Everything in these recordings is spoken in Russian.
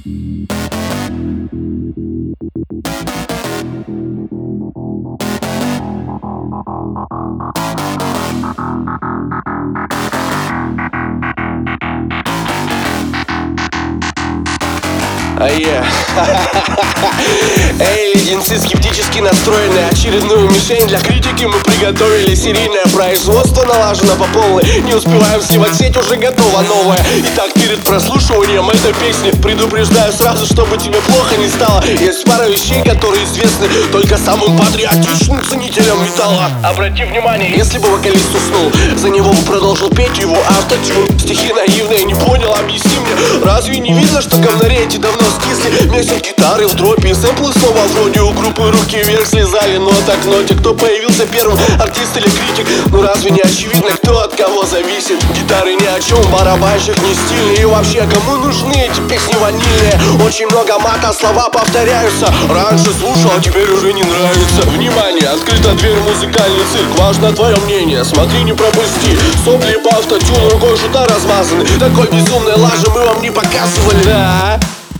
Эй, леденцы скептически настроенные. Очередную мишень для критики мы приготовили. Серийное производство налажено по полной. Не успеваем сливать сеть, уже готова новая. Итак, перед прослушиванием этой песни предупреждаю сразу, чтобы тебе плохо не стало. Есть пара вещей, которые известны только самым патриотичным ценителям металла. Обрати внимание, если бы вокалист уснул, за него бы продолжил петь его автотюн. Стихи наивные, не понял, объясни мне. Разве не видно, что говнари эти давно скисли? Месяц гитары в дропе и сэмплы снова вроде у группы руки вверх слезали. Нота к ноте, кто появился первым, артист или критик? Ну разве не очевидно, кто от кого зависит? Гитары ни о чем, барабанщик не стильный. И вообще, кому нужны эти песни ванильные? Очень много мата, слова повторяются. Раньше слушал, а теперь уже не нравится. Внимание, открыта дверь в музыкальный цирк. Важно твое мнение, смотри, не пропусти. Сопли по автотюну, рукой шута размазаны. Такой безумной лажи мы вам не показывали. Да,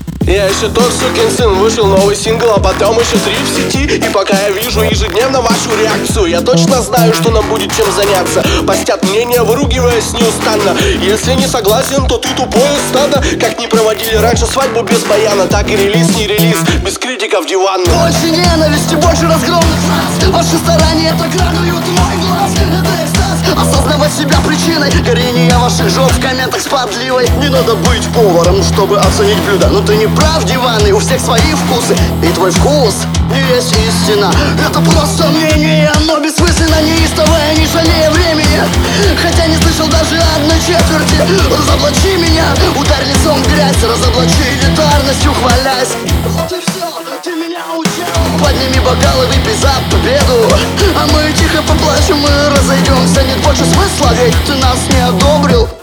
я еще тот сукин сын. Вышел новый сингл, а потом еще 3 в сети. И пока я вижу ежедневно вашу реакцию, я точно знаю, что нам будет чем заняться. Постят мнения, выругиваясь неустанно. Если не согласен, то ты тупое стадо. Как не проводили раньше свадьбу без баяна, так и релиз, не релиз, без критиков диван. Больше ненависти, больше разгромных фраз. Ваши старания так радуют мой глаз. Это экстаз, осознавать себя причиной горения ваших жёг в комментах с подливой. Не надо быть поваром, чтобы оценить блюдо. Но ты не прав, диваны, у всех свои вкусы. И твой вкус не есть истина. Это просто мнение, оно бессмысленно, неистовое, не жалея времени. Хотя не слышал даже одной четверти. Разоблачи меня, ударь лицом в грязь. Разоблачи элитарностью, хвалясь. Вот и все, ты меня учил. Подними бокалы, выпей за победу. А мы тихо поплачем и разойдемся. Нет больше смысла, ведь ты нас не одобрил.